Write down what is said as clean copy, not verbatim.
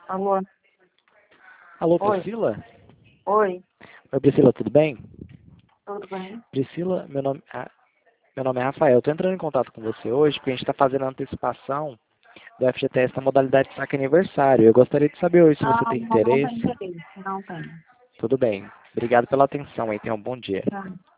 Alô? Alô, Oi. Priscila? Oi. Oi, Priscila, tudo bem? Tudo bem? Priscila, meu nome é Rafael. Estou entrando em contato com você hoje porque a gente está fazendo a antecipação do FGTS na modalidade saque aniversário. Eu gostaria de saber hoje se você Ah, tem não tem interesse. interesse. Não tem. Tudo bem. Obrigado pela atenção aí. Tenha um bom dia. Tá.